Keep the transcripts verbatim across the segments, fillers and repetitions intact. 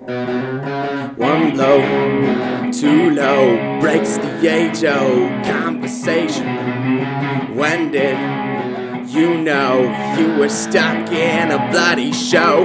One blow, too low, breaks the age-old conversation. When did you know you were stuck in a bloody show?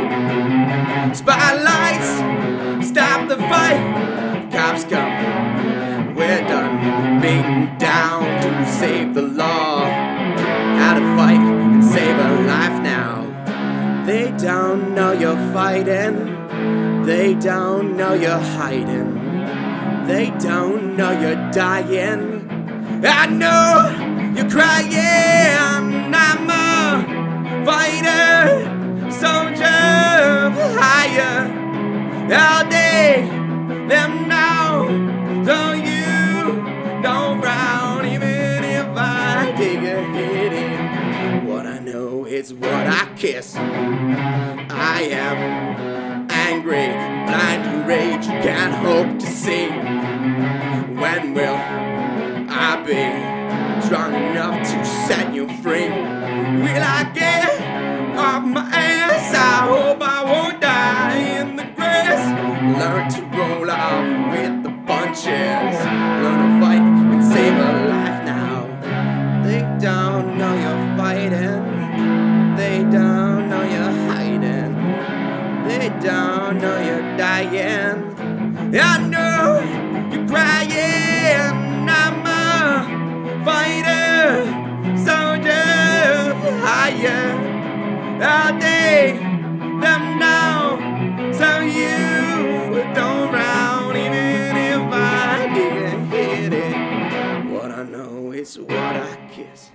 Spotlights, stop the fight. Cops come, we're done beating down to save the law. How to fight and save a life now. They don't know you're fighting. They don't know you're hiding. They don't know you're dying. I know you're crying. I'm a fighter, soldier for hire. All day, them now, so you don't frown, even if I take a hit in. What I know is what I kiss. I am angry, blind to rage, you can't hope to see. When will I be strong enough to set you free? Will I get off my ass? I hope I won't die in the grass. Learn to roll off with the punches. Learn to fight and save a life now. They don't know you're fighting. They don't know you're hiding. They don't know you're dying. I know you're crying. I'm a fighter, soldier for hire. All day, them now, so you don't round, even if I didn't hit it. What I know is what I kiss.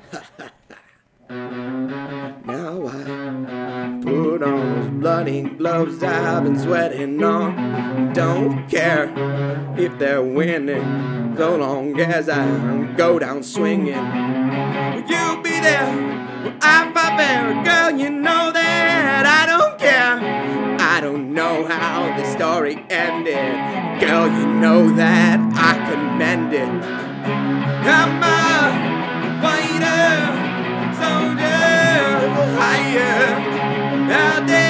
Now I put on those bloody gloves I've been sweating on. Don't care if they're winning, so long as I go down swinging. You'll be there when I fight fair, girl, you know that I don't care. I don't know how the story ended, girl, you know that I can mend it. I'm a fighter, soldier for hire. Out there